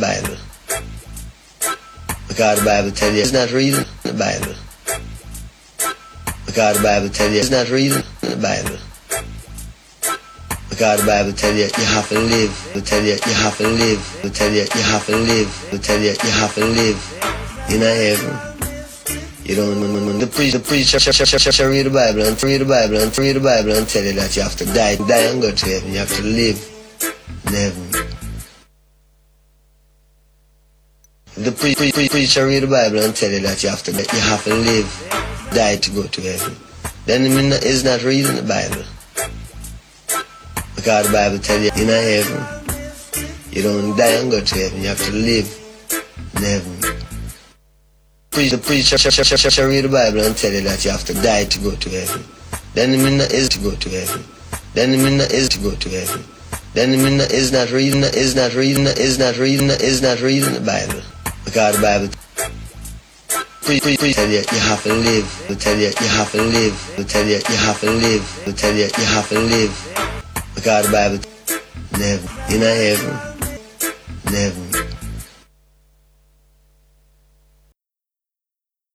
Bible. Because the Bible tell you it's not reading the Bible. Because the Bible tell you it's not reading the Bible. Because the Bible tell you you have to live. It tell you you have to live. It tell you you have to live. It tell you you have to live in a heaven. You don't the preacher read the Bible and read the Bible and read the Bible and tell you that you have to die and go to heaven. You have to live in heaven. The preacher read the Bible and tell you that you have to live, die to go to heaven. Then it's not reading the Bible. Because the Bible tell you in a heaven, you don't die and go to heaven. You have to live in heaven. The preacher read the Bible and tell you that you have to die to go to heaven. Then is to go to heaven. Then is to go to heaven. Then is not reading the Bible. Because the Bible tell you you have to live. It tell you you have to live. It tell you you have to live. It tell you you have to live. Because the Bible never in a heaven, never.